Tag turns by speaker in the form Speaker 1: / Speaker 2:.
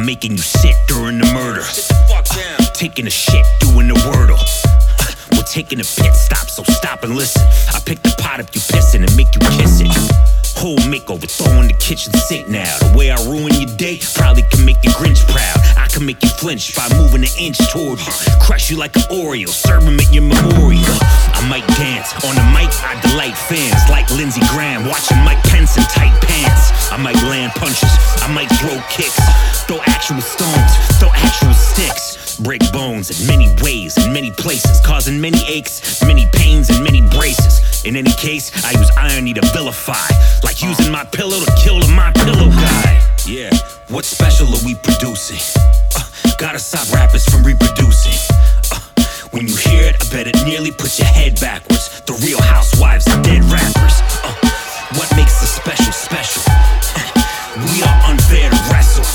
Speaker 1: making you sit during the murder. Taking a shit, doing the wordle. We're taking a pit stop, so stop and listen. I pick the pot up you pissing and make you kiss it. Whole makeover, throw in the kitchen sink now. The way I ruin your day probably can make the Grinch proud. I can make you flinch by moving an inch toward you. Crush you like an Oreo, serve him at your memorial. I might dance, on the mic I delight fans. Like Lindsey Graham, watching Mike Pence in tight pants. I might land punches, I might throw kicks. Throw actual stones, throw actual sticks. Break bones in many ways, in many places, causing many aches, many pains, and many braces. In any case, I use irony to vilify, like using my pillow to kill the My Pillow guy. Yeah, what special are we producing? Gotta stop rappers from reproducing. When you hear it, I bet it nearly puts your head backwards. The Real Housewives are dead rappers. What makes the special special? We are unfair to wrestle.